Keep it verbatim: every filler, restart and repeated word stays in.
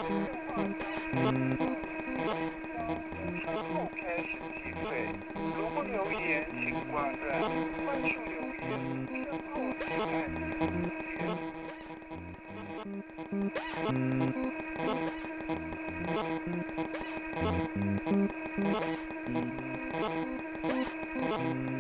稍后开始计费。如果留言，请挂断。快速留言，稍后再按键。